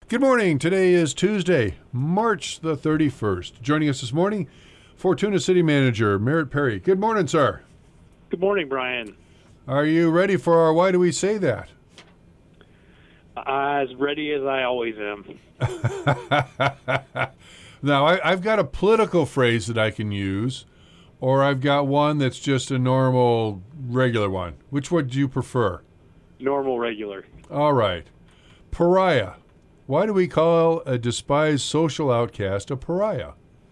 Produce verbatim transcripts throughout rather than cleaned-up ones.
Good morning. Today is Tuesday, March the thirty-first. Joining us this morning, Fortuna City Manager Merritt Perry. Good morning, sir. Good morning, Brian. Are you ready for our Why Do We Say That? As ready as I always am. Now, I, I've got a political phrase that I can use, or I've got one that's just a normal, regular one. Which one do you prefer? Normal, regular. All right. Pariah. Why do we call a despised social outcast a pariah?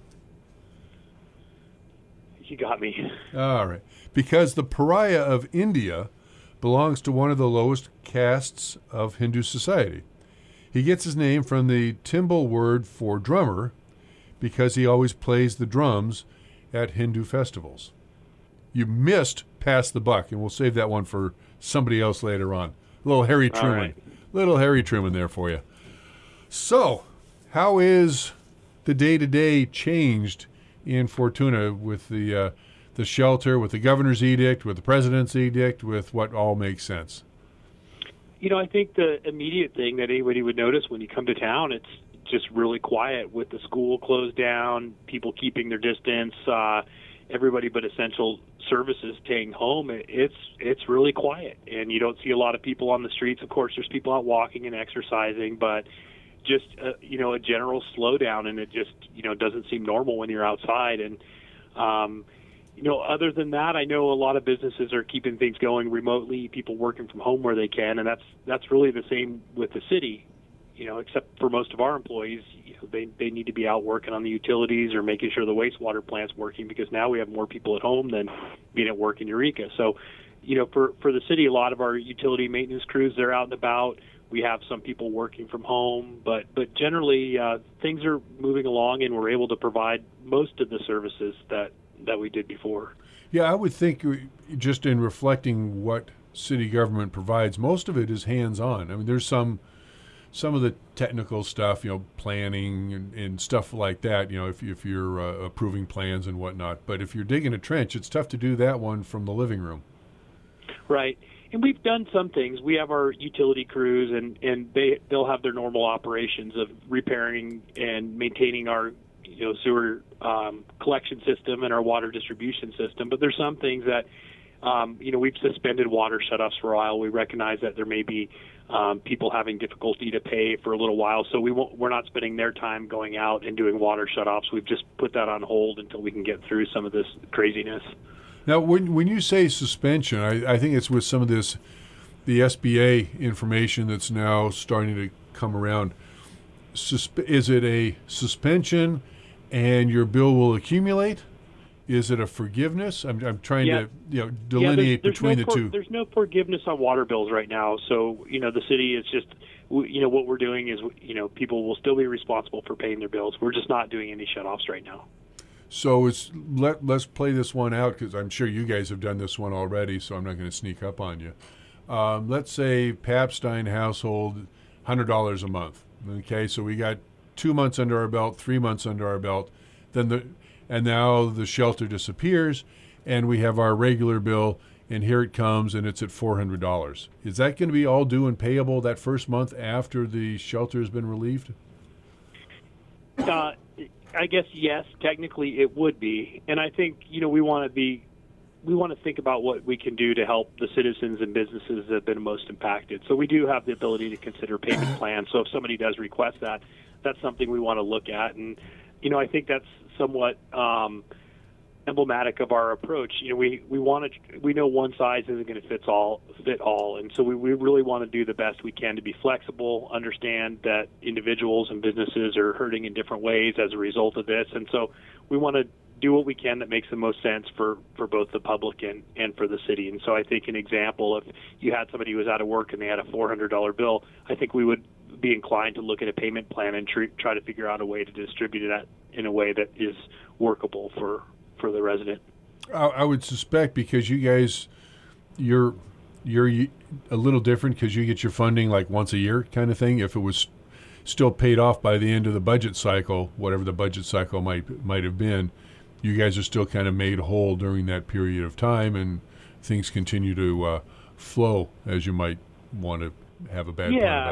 You got me. All right. Because the pariah of India belongs to one of the lowest castes of Hindu society. He gets his name from the Timbal word for drummer because he always plays the drums at Hindu festivals. You missed Pass the Buck, and we'll save that one for somebody else later on. Little Harry Truman. Right. Little Harry Truman there for you. So, how is the day-to-day changed in Fortuna with the uh, the shelter, with the governor's edict, with the president's edict, with what all makes sense? You know, I think the immediate thing that anybody would notice when you come to town, it's just really quiet with the school closed down, people keeping their distance, uh, everybody but essential services staying home. It's it's really quiet, and you don't see a lot of people on the streets. Of course, there's people out walking and exercising, but just uh, you know, a general slowdown, and it just you know doesn't seem normal when you're outside. And um, you know, other than that, I know a lot of businesses are keeping things going remotely, people working from home where they can, and that's that's really the same with the city. You know, except for most of our employees, you know, they they need to be out working on the utilities or making sure the wastewater plant's working, because now we have more people at home than being at work in Eureka. So, you know, for for the city, a lot of our utility maintenance crews, they're out and about. We have some people working from home, but but generally uh, things are moving along, and we're able to provide most of the services that, that we did before. Yeah, I would think just in reflecting what city government provides, most of it is hands-on. I mean, there's some some of the technical stuff, you know, planning and, and stuff like that, you know, if, if you're uh, approving plans and whatnot. But if you're digging a trench, it's tough to do that one from the living room. Right. And we've done some things. We have our utility crews, and, and they, they'll have their normal operations of repairing and maintaining our you know, sewer um, collection system and our water distribution system. But there's some things that, um, you know, we've suspended water shutoffs for a while. We recognize that there may be um, people having difficulty to pay for a little while, so we won't, we're not spending their time going out and doing water shutoffs. We've just put that on hold until we can get through some of this craziness. Now, when when you say suspension, I, I think it's with some of this, the S B A information that's now starting to come around. Suspe- is it a suspension and your bill will accumulate? Is it a forgiveness? I'm I'm trying yeah. to you know delineate yeah, there's, there's between no the for, two. There's no forgiveness on water bills right now. So, you know, the city is just, you know, what we're doing is, you know, people will still be responsible for paying their bills. We're just not doing any shutoffs right now. So it's let let's play this one out, because I'm sure you guys have done this one already, so I'm not going to sneak up on you. Um, let's say Papstein household, one hundred dollars a month. Okay, so we got two months under our belt, three months under our belt, then the and now the shelter disappears, and we have our regular bill, and here it comes, and it's at four hundred dollars. Is that going to be all due and payable that first month after the shelter has been relieved? Uh, I guess yes, technically it would be, and I think you know we want to be, we want to think about what we can do to help the citizens and businesses that have been most impacted. So we do have the ability to consider payment plans. So if somebody does request that, that's something we want to look at, and you know I think that's somewhat um, emblematic of our approach. You know, we we want to we know one size isn't going to fit all fit all, and so we, we really want to do the best we can to be flexible, understand that individuals and businesses are hurting in different ways as a result of this, and so we want to do what we can that makes the most sense for, for both the public and, and for the city. And so I think an example, if you had somebody who was out of work and they had a four hundred dollars bill, I think we would be inclined to look at a payment plan and tr- try to figure out a way to distribute that in a way that is workable for, for the resident. I, I would suspect, because you guys, you're you're a little different because you get your funding like once a year kind of thing. If it was still paid off by the end of the budget cycle, whatever the budget cycle might might have been, you guys are still kind of made whole during that period of time, and things continue to uh, flow as you might want to have a bad yeah. plan about.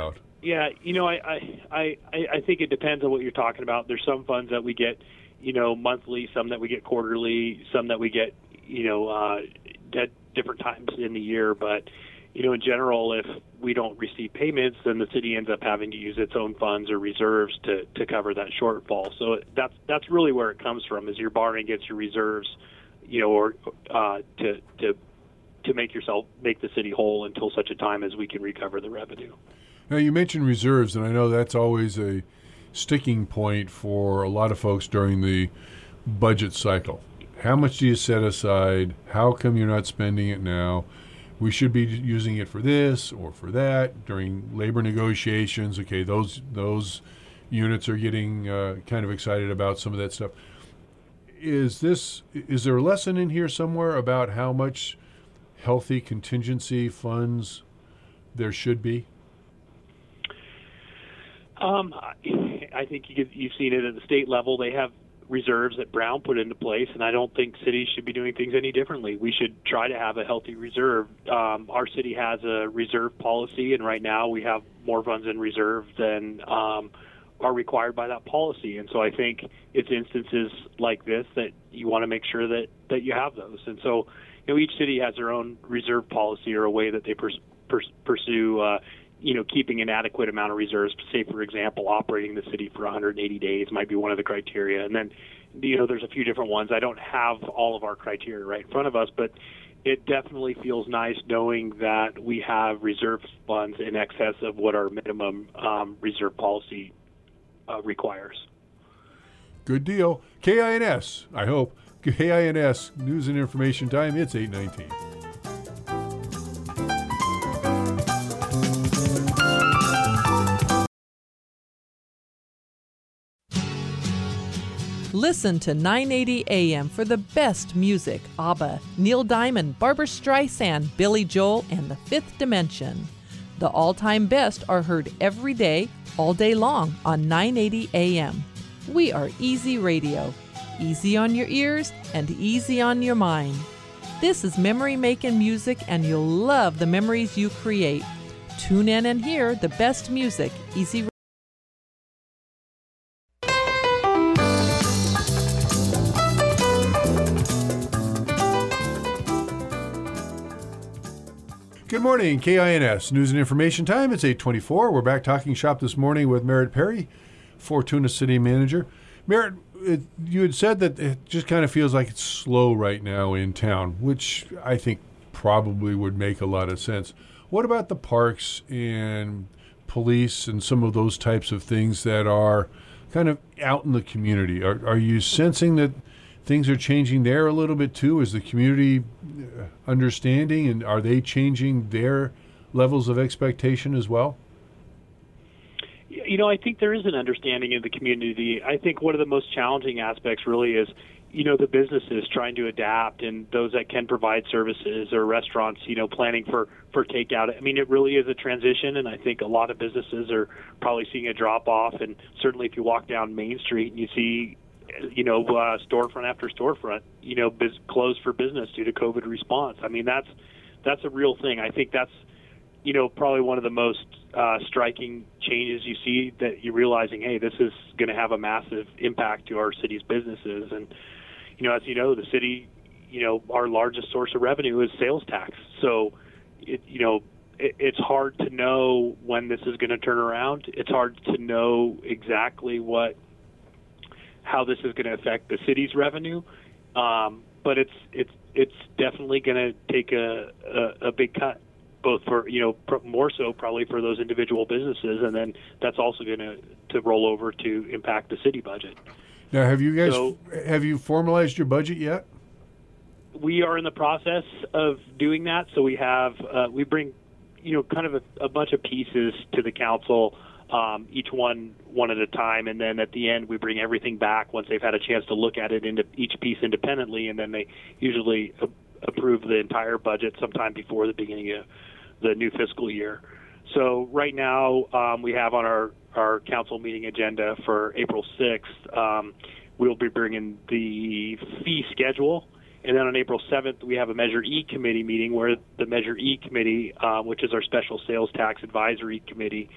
Yeah, you know, I, I, I, I think it depends on what you're talking about. There's some funds that we get, you know, monthly, some that we get quarterly, some that we get, you know, uh, at different times in the year. But, you know, in general, if we don't receive payments, then the city ends up having to use its own funds or reserves to, to cover that shortfall. So that's that's really where it comes from, is you're borrowing against your reserves, you know, or uh, to to to make yourself make the city whole until such a time as we can recover the revenue. Now, you mentioned reserves, and I know that's always a sticking point for a lot of folks during the budget cycle. How much do you set aside? How come you're not spending it now? We should be using it for this or for that during labor negotiations. Okay, those those units are getting uh, kind of excited about some of that stuff. Is this is there a lesson in here somewhere about how much healthy contingency funds there should be? Um, I think you could, you've seen it at the state level. They have reserves that Brown put into place, and I don't think cities should be doing things any differently. We should try to have a healthy reserve. Um, our city has a reserve policy, and right now we have more funds in reserve than um, are required by that policy. And so I think it's instances like this that you want to make sure that, that you have those. And so, you know, each city has their own reserve policy or a way that they pers- pers- pursue uh, you know, keeping an adequate amount of reserves. Say, for example, operating the city for one hundred eighty days might be one of the criteria. And then, you know, there's a few different ones. I don't have all of our criteria right in front of us, but it definitely feels nice knowing that we have reserve funds in excess of what our minimum um, reserve policy uh, requires. Good deal. K I N S, I hope. K I N S, News and Information Time. It's eight nineteen. Listen to nine eighty A M for the best music. ABBA, Neil Diamond, Barbra Streisand, Billy Joel, and The Fifth Dimension. The all-time best are heard every day, all day long on nine eighty A M. We are Easy Radio. Easy on your ears and easy on your mind. This is memory-making music, and you'll love the memories you create. Tune in and hear the best music. Easy. Good morning, K I N S News and Information Time. It's eight twenty-four. We're back talking shop this morning with Merritt Perry, Fortuna City Manager. Merritt, it, you had said that it just kind of feels like it's slow right now in town, which I think probably would make a lot of sense. What about the parks and police and some of those types of things that are kind of out in the community? Are, are you sensing that things are changing there a little bit too? Is the community understanding, and are they changing their levels of expectation as well? You know, I think there is an understanding in the community. I think one of the most challenging aspects really is, you know, the businesses trying to adapt, and those that can provide services or restaurants, you know, planning for, for takeout. I mean, it really is a transition, and I think a lot of businesses are probably seeing a drop off. And certainly if you walk down Main Street and you see, you know, uh, storefront after storefront, you know, biz- closed for business due to COVID response. I mean, that's that's a real thing. I think that's, you know, probably one of the most uh, striking changes you see, that you're realizing, hey, this is going to have a massive impact to our city's businesses. And, you know, as you know, the city, you know, our largest source of revenue is sales tax. So, it, you know, it, it's hard to know when this is going to turn around. It's hard to know exactly what how this is going to affect the city's revenue, um, but it's it's it's definitely going to take a, a, a big cut, both for, you know, pr- more so probably for those individual businesses, and then that's also going to to roll over to impact the city budget. Now, have you guys So, have you formalized your budget yet? We are in the process of doing that. So we have uh, we bring, you know, kind of a, a bunch of pieces to the council. Um, each one one at a time, and then at the end we bring everything back once they've had a chance to look at it into each piece independently, and then they usually a- approve the entire budget sometime before the beginning of the new fiscal year. So right now um, we have on our, our council meeting agenda for April sixth, um, we'll be bringing the fee schedule, and then on April seventh we have a Measure E committee meeting where the Measure E committee, uh, which is our special sales tax advisory committee,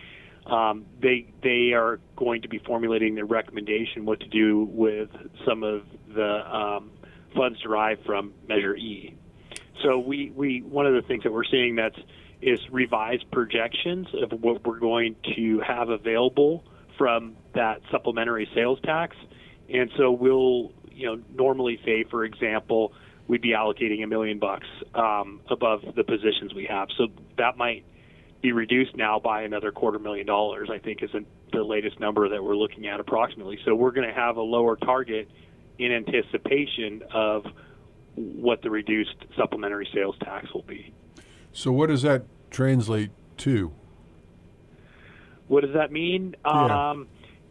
um, they they are going to be formulating their recommendation what to do with some of the um, funds derived from Measure E. So we, we one of the things that we're seeing that's is revised projections of what we're going to have available from that supplementary sales tax. And so we'll, you know, normally say, for example, we'd be allocating a million bucks um, above the positions we have. So that might be reduced now by another quarter million dollars, I think is the latest number that we're looking at approximately. So we're going to have a lower target in anticipation of what the reduced supplementary sales tax will be. So what does that translate to? What does that mean? Yeah. Um,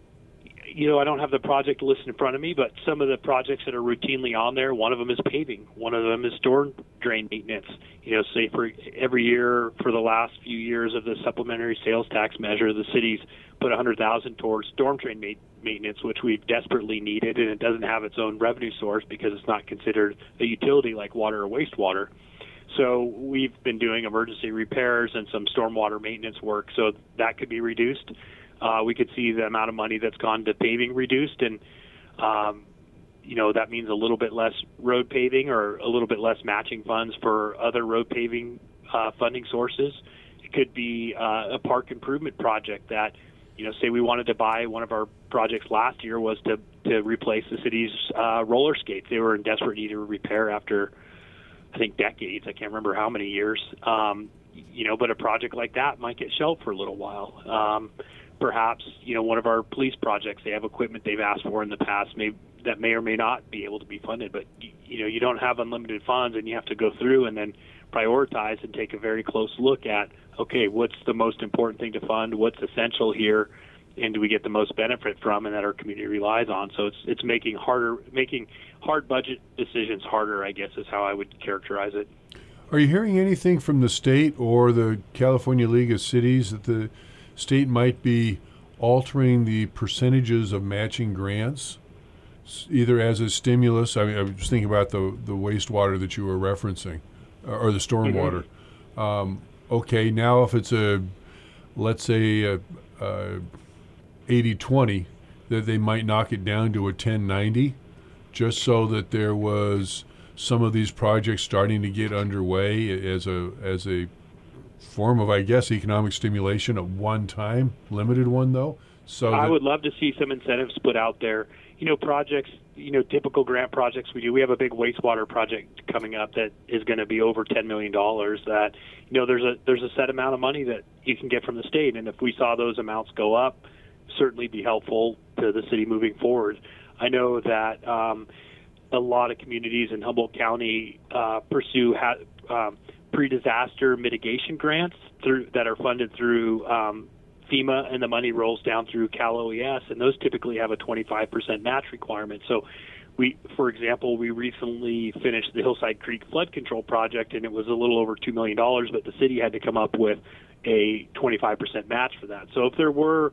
you know, I don't have the project list in front of me, but some of the projects that are routinely on there, one of them is paving. One of them is storm drain maintenance. You know, say for every year for the last few years of the supplementary sales tax measure, the city's put one hundred thousand dollars towards storm drain ma- maintenance, which we've desperately needed, and it doesn't have its own revenue source because it's not considered a utility like water or wastewater. So we've been doing emergency repairs and some stormwater maintenance work, so that could be reduced. Uh, we could see the amount of money that's gone to paving reduced, and um, you know that means a little bit less road paving or a little bit less matching funds for other road paving uh, funding sources. It could be uh, a park improvement project that, you know, say we wanted to buy, one of our projects last year was to, to replace the city's uh, roller skates. They were in desperate need of repair after, I think, decades. I can't remember how many years. Um, you know, but a project like that might get shelved for a little while. Um, perhaps, you know, one of our police projects, they have equipment they've asked for in the past may, that may or may not be able to be funded. But, you know, you don't have unlimited funds, and you have to go through and then prioritize and take a very close look at, okay, what's the most important thing to fund, what's essential here, and do we get the most benefit from, and that our community relies on. So it's it's making harder, making hard budget decisions harder, I guess, is how I would characterize it. Are you hearing anything from the state or the California League of Cities that the state might be altering the percentages of matching grants, either as a stimulus? I mean, I was just thinking about the, the wastewater that you were referencing, or the stormwater. Mm-hmm. Um, okay, now if it's a, let's say, a, a eighty twenty, that they might knock it down to a ten ninety, just so that there was some of these projects starting to get underway as a as a form of, I guess, economic stimulation at one time, limited one though. So I that, would love to see some incentives put out there. You know, projects, you know, typical grant projects we do. We have a big wastewater project coming up that is going to be over ten million dollars. That, you know, there's a there's a set amount of money that you can get from the state, and if we saw those amounts go up, certainly be helpful to the city moving forward. I know that um, a lot of communities in Humboldt County uh, pursue ha- um, pre-disaster mitigation grants through that are funded through um, FEMA, and the money rolls down through Cal O E S, and those typically have a twenty-five percent match requirement. So we, for example, we recently finished the Hillside Creek flood control project, and it was a little over two million dollars, but the city had to come up with a twenty-five percent match for that. So if there were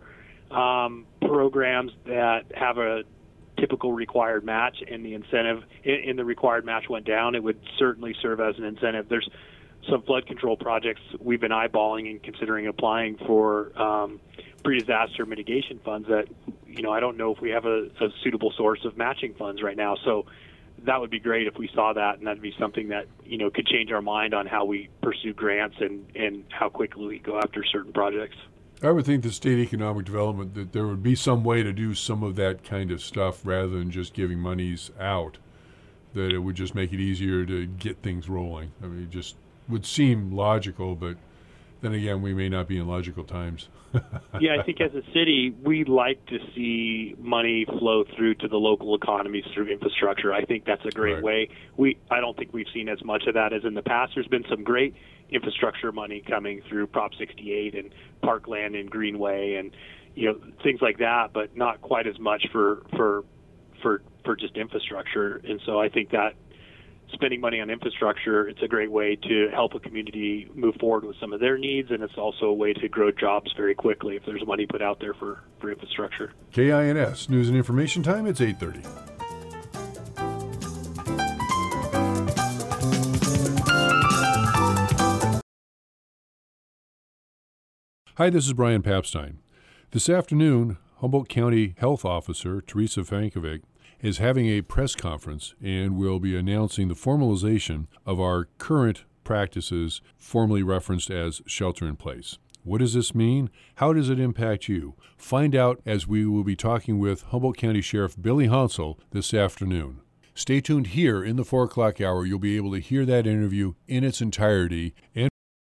um, programs that have a typical required match and the incentive in the required match went down, it would certainly serve as an incentive. There's some flood control projects we've been eyeballing and considering applying for um, pre-disaster mitigation funds that, you know, I don't know if we have a, a suitable source of matching funds right now. So that would be great if we saw that, and that'd be something that, you know, could change our mind on how we pursue grants and, and how quickly we go after certain projects. I would think the state economic development, that there would be some way to do some of that kind of stuff rather than just giving monies out, that it would just make it easier to get things rolling. I mean, it just would seem logical, but then again, we may not be in logical times. Yeah, I think as a city, we like to see money flow through to the local economies through infrastructure. I think that's a great Right. way. We I don't think we've seen as much of that as in the past. There's been some great infrastructure money coming through Prop sixty-eight and Parkland and Greenway and, you know, things like that, but not quite as much for for for for just infrastructure. And so I think that spending money on infrastructure, it's a great way to help a community move forward with some of their needs, and it's also a way to grow jobs very quickly if there's money put out there for, for infrastructure. K I N S, News and Information Time, it's eight thirty. Hi, this is Brian Papstein. This afternoon, Humboldt County Health Officer Teresa Vankovic is having a press conference and will be announcing the formalization of our current practices, formerly referenced as shelter in place. What does this mean? How does it impact you? Find out as we will be talking with Humboldt County Sheriff Billy Hansel this afternoon. Stay tuned here in the four o'clock hour. You'll be able to hear that interview in its entirety. And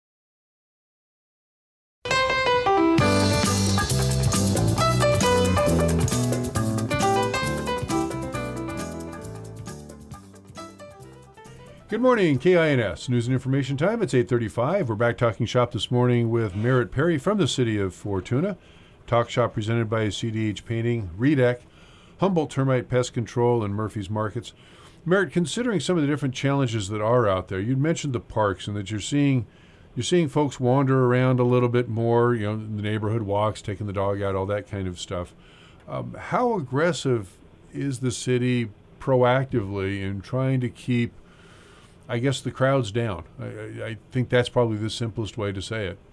good morning, K I N S News and Information Time. It's eight thirty-five. We're back talking shop this morning with Merritt Perry from the city of Fortuna. Talk shop presented by C D H Painting, Redec, Humboldt Termite Pest Control, and Murphy's Markets. Merritt, considering some of the different challenges that are out there, you'd mentioned the parks and that you're seeing you're seeing folks wander around a little bit more, you know, the neighborhood walks, taking the dog out, all that kind of stuff. Um, how aggressive is the city proactively in trying to keep, I guess, the crowds down? I, I, I think that's probably the simplest way to say it.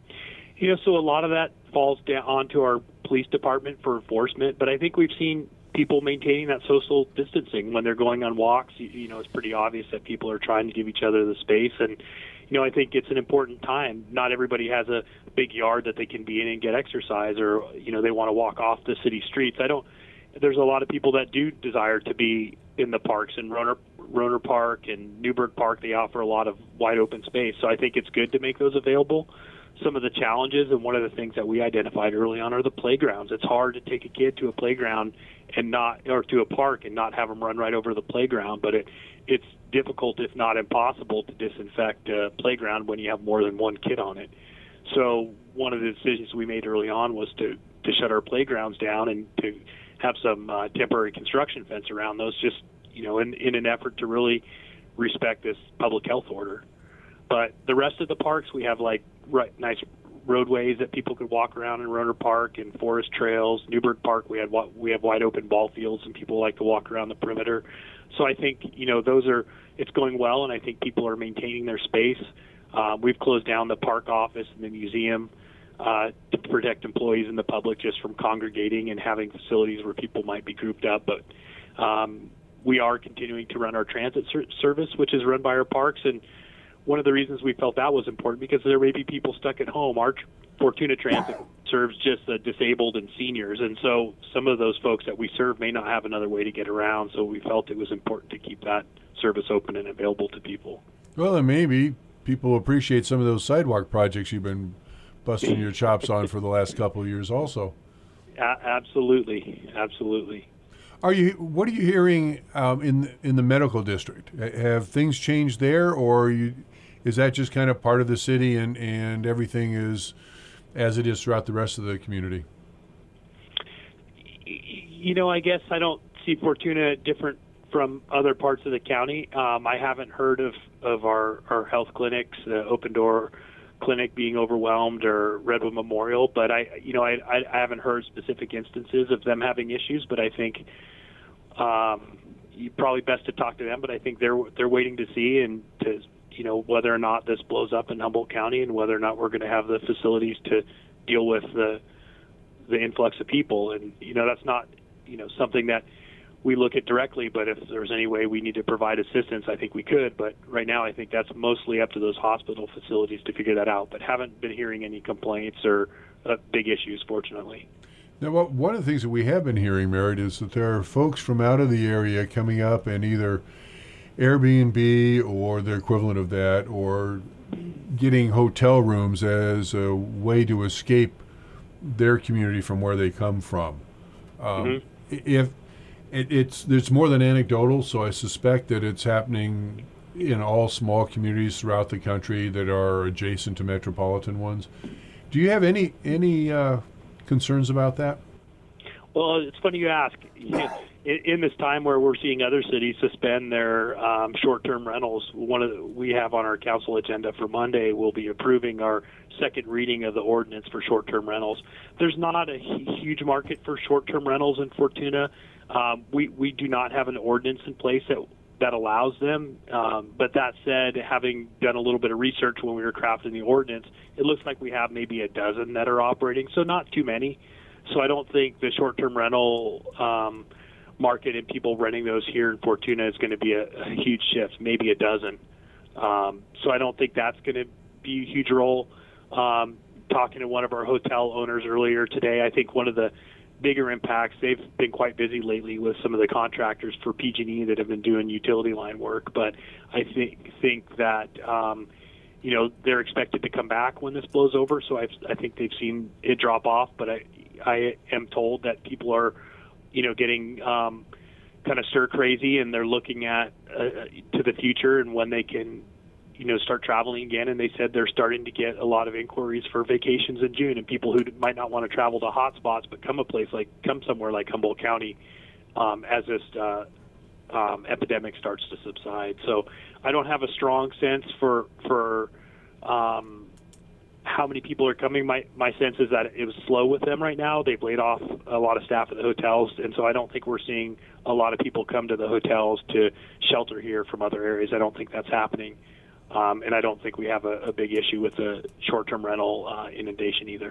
You know, so a lot of that falls down onto our police department for enforcement, but I think we've seen people maintaining that social distancing when they're going on walks. You, you know, it's pretty obvious that people are trying to give each other the space, and you know, I think it's an important time. Not everybody has a big yard that they can be in and get exercise, or you know, they want to walk off the city streets. I don't. There's a lot of people that do desire to be in the parks, and Roner, Roner Park and Newburgh Park. They offer a lot of wide open space, so I think it's good to make those available. Some of the challenges, and one of the things that we identified early on, are the playgrounds. It's hard to take a kid to a playground and not, or to a park and not have them run right over the playground. But it, it's difficult, if not impossible, to disinfect a playground when you have more than one kid on it. So one of the decisions we made early on was to, to shut our playgrounds down and to have some uh, temporary construction fence around those, just you know, in, in an effort to really respect this public health order. But the rest of the parks, we have like right, nice roadways that people could walk around in Roner Park and forest trails. Newburgh Park, we had we have wide open ball fields, and people like to walk around the perimeter. So I think you know those are it's going well, and I think people are maintaining their space. Uh, we've closed down the park office and the museum uh, to protect employees and the public just from congregating and having facilities where people might be grouped up. But um, we are continuing to run our transit ser- service, which is run by our parks, and one of the reasons we felt that was important because there may be people stuck at home. Our Fortuna Transit serves just the disabled and seniors, and so some of those folks that we serve may not have another way to get around, so we felt it was important to keep that service open and available to people. Well, and maybe people appreciate some of those sidewalk projects you've been busting your chops on for the last couple of years also. A- absolutely, absolutely. Are you? What are you hearing um, in in the medical district? Have things changed there, or are you, is that just kind of part of the city and, and everything is as it is throughout the rest of the community? You know, I guess I don't see Fortuna different from other parts of the county. Um, I haven't heard of, of our, our health clinics, the Open Door Clinic being overwhelmed or Redwood Memorial, but I, you know, I, I, I haven't heard specific instances of them having issues, but I think um, you probably best to talk to them, but I think they're they're waiting to see and to, you know, whether or not this blows up in Humboldt County and whether or not we're going to have the facilities to deal with the the influx of people. And, you know, that's not, you know, something that we look at directly, but if there's any way we need to provide assistance, I think we could. But right now, I think that's mostly up to those hospital facilities to figure that out, but haven't been hearing any complaints or uh, big issues, fortunately. Now, well, one of the things that we have been hearing, Merritt, is that there are folks from out of the area coming up and either Airbnb or the equivalent of that, or getting hotel rooms as a way to escape their community from where they come from. Um, mm-hmm. If it, it's there's more than anecdotal, so I suspect that it's happening in all small communities throughout the country that are adjacent to metropolitan ones. Do you have any any uh, concerns about that? Well, it's funny you ask. In, in this time where we're seeing other cities suspend their um, short-term rentals, one of the, we have on our council agenda for Monday, we'll be approving our second reading of the ordinance for short-term rentals. There's not a huge market for short-term rentals in Fortuna. Um, we, we do not have an ordinance in place that that allows them. Um, but that said, having done a little bit of research when we were crafting the ordinance, it looks like we have maybe a dozen that are operating, so not too many. So I don't think the short-term rental um, market and people renting those here in Fortuna is going to be a, a huge shift, maybe a dozen. Um, so I don't think that's going to be a huge role. Um, talking to one of our hotel owners earlier today, I think one of the bigger impacts, they've been quite busy lately with some of the contractors for P G and E that have been doing utility line work. But I think think that, um, you know, they're expected to come back when this blows over. So I've, I think they've seen it drop off. But I, I am told that people are, you know, getting um, kind of stir crazy, and they're looking at uh, to the future and when they can, you know, start traveling again. And they said they're starting to get a lot of inquiries for vacations in June, and people who might not want to travel to hot spots but come a place like come somewhere like Humboldt County um, as this uh, um, epidemic starts to subside. So I don't have a strong sense for for um, how many people are coming. My my sense is that it was slow with them right now. They've laid off a lot of staff at the hotels, and so I don't think we're seeing a lot of people come to the hotels to shelter here from other areas. I don't think that's happening. Um, and I don't think we have a, a big issue with the short-term rental uh, inundation either.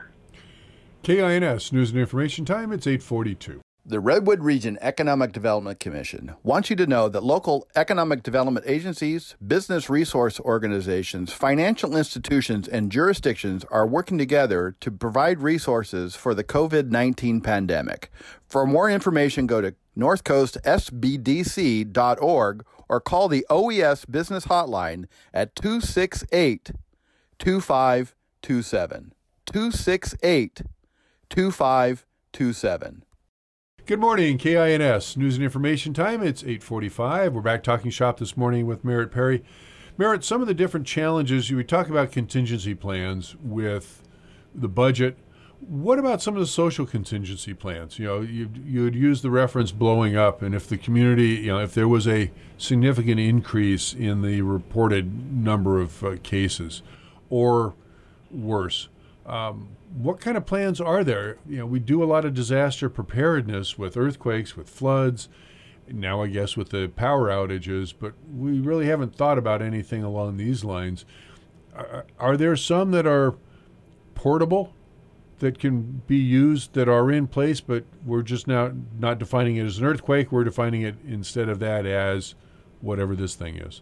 K I N S News and Information Time, it's eight forty-two. The Redwood Region Economic Development Commission wants you to know that local economic development agencies, business resource organizations, financial institutions, and jurisdictions are working together to provide resources for the covid nineteen pandemic. For more information, go to north coast s b d c dot org or call the O E S Business Hotline at two six eight, two five two seven. two six eight, two five two seven. Good morning, K I N S News and Information Time. It's eight forty-five. We're back talking shop this morning with Merritt Perry. Merritt, some of the different challenges, you would talk about contingency plans with the budget. What about some of the social contingency plans? You know, you you would use the reference blowing up, and if the community, you know, if there was a significant increase in the reported number of uh, cases, or worse, um, what kind of plans are there? You know, we do a lot of disaster preparedness with earthquakes, with floods, now I guess with the power outages, but we really haven't thought about anything along these lines. Are, are there some that are portable, that can be used, that are in place, but we're just now not defining it as an earthquake, we're defining it instead of that as whatever this thing is?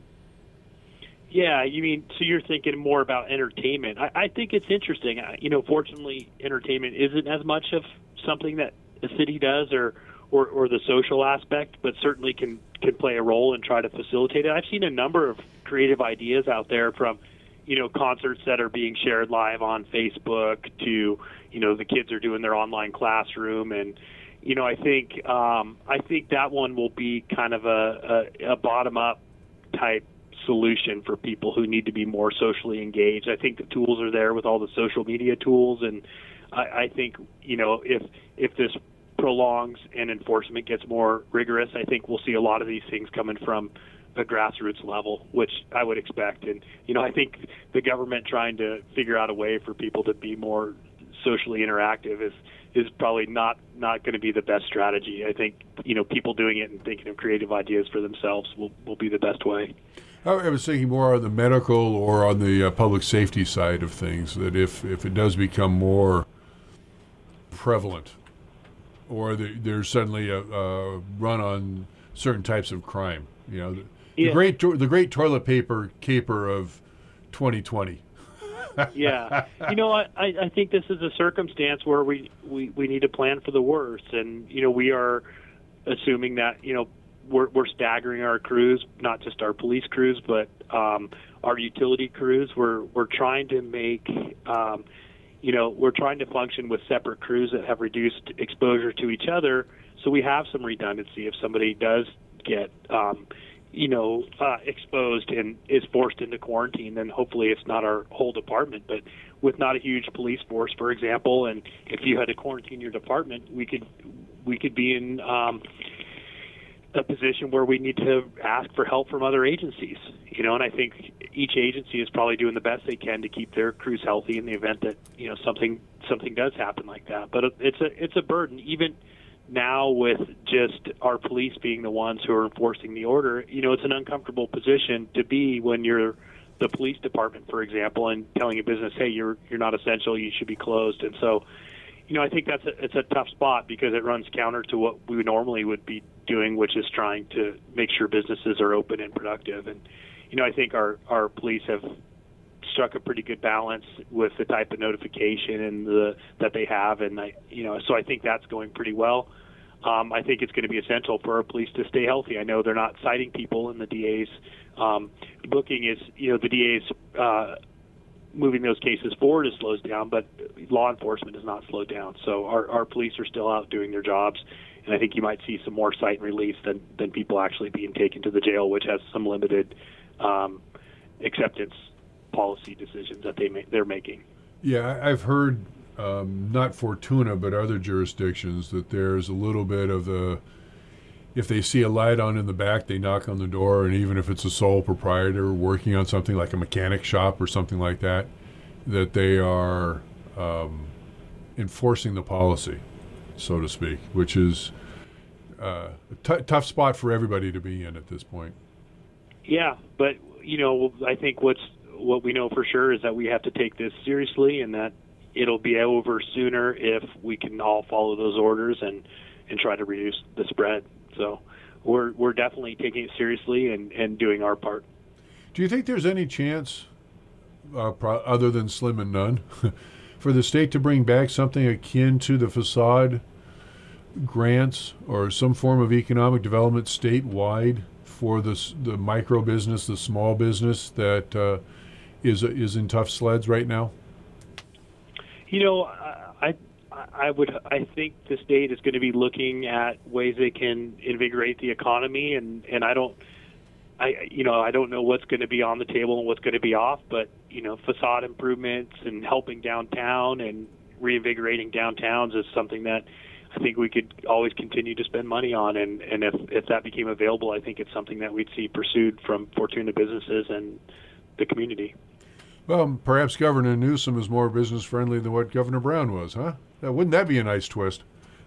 Yeah, you mean, so you're thinking more about entertainment. I, I think it's interesting. I, you know, fortunately, entertainment isn't as much of something that a city does or, or, or the social aspect, but certainly can, can play a role and try to facilitate it. I've seen a number of creative ideas out there, from you know, concerts that are being shared live on Facebook to, you know, the kids are doing their online classroom. And, you know, I think um, I think that one will be kind of a, a, a bottom-up type solution for people who need to be more socially engaged. I think the tools are there with all the social media tools. And I, I think, you know, if if this prolongs and enforcement gets more rigorous, I think we'll see a lot of these things coming from a grassroots level, which I would expect. And, you know, I think the government trying to figure out a way for people to be more socially interactive is, is probably not, not going to be the best strategy. I think, you know, people doing it and thinking of creative ideas for themselves will, will be the best way. I was thinking more on the medical or on the uh, public safety side of things, that if, if it does become more prevalent, or the, there's suddenly a, a run on certain types of crime, you know, the, Yeah. The great to- the great toilet paper caper of twenty twenty. Yeah. You know, I, I think this is a circumstance where we, we, we need to plan for the worst. And, you know, we are assuming that, you know, we're, we're staggering our crews, not just our police crews, but um, our utility crews. We're, we're trying to make, um, you know, we're trying to function with separate crews that have reduced exposure to each other. So we have some redundancy if somebody does get, um, you know, uh, exposed and is forced into quarantine, then hopefully it's not our whole department. But with not a huge police force, for example, and if you had to quarantine your department, we could we could be in um, a position where we need to ask for help from other agencies. You know, and I think each agency is probably doing the best they can to keep their crews healthy in the event that, you know, something something does happen like that. But it's a it's a burden. Even now with just our police being the ones who are enforcing the order, you know, it's an uncomfortable position to be when you're the police department, for example, and telling a business, hey, you're you're not essential, you should be closed. And so, you know, I think that's a, it's a tough spot because it runs counter to what we normally would be doing, which is trying to make sure businesses are open and productive. And, you know, I think our, our police have struck a pretty good balance with the type of notification and the that they have. And, I, you know, so I think that's going pretty well. Um, I think it's going to be essential for our police to stay healthy. I know they're not citing people in the D A's um, booking is, you know, the D A's uh, moving those cases forward has slowed down, but law enforcement has not slowed down. So our, our police are still out doing their jobs, and I think you might see some more cite and release than, than people actually being taken to the jail, which has some limited um, acceptance policy decisions that they ma- they're making. Yeah, I've heard, um, not Fortuna, but other jurisdictions, that there's a little bit of the, if they see a light on in the back, they knock on the door, and even if it's a sole proprietor working on something like a mechanic shop or something like that, that they are um, enforcing the policy, so to speak, which is uh, a t- tough spot for everybody to be in at this point. Yeah, but, you know, I think what's what we know for sure is that we have to take this seriously, and that it'll be over sooner if we can all follow those orders and, and try to reduce the spread. So we're we're definitely taking it seriously and, and doing our part. Do you think there's any chance, uh, pro- other than slim and none, for the state to bring back something akin to the facade grants or some form of economic development statewide for the the micro business, the small business that uh, is is in tough sleds right now? You know, I I would I think the state is going to be looking at ways they can invigorate the economy, and, and I don't I you know I don't know what's going to be on the table and what's going to be off, but you know, facade improvements and helping downtown and reinvigorating downtowns is something that I think we could always continue to spend money on, and, and if, if that became available, I think it's something that we'd see pursued from Fortuna businesses and the community. Well, perhaps Governor Newsom is more business friendly than what Governor Brown was, huh? Now, wouldn't that be a nice twist?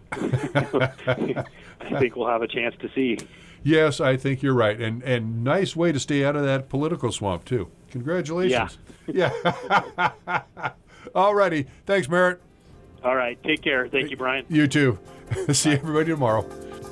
I think we'll have a chance to see. Yes, I think you're right, and and nice way to stay out of that political swamp too. Congratulations. Yeah. Yeah. All righty. Thanks, Merritt. All right. Take care. Thank you, Brian. You too. See everybody tomorrow.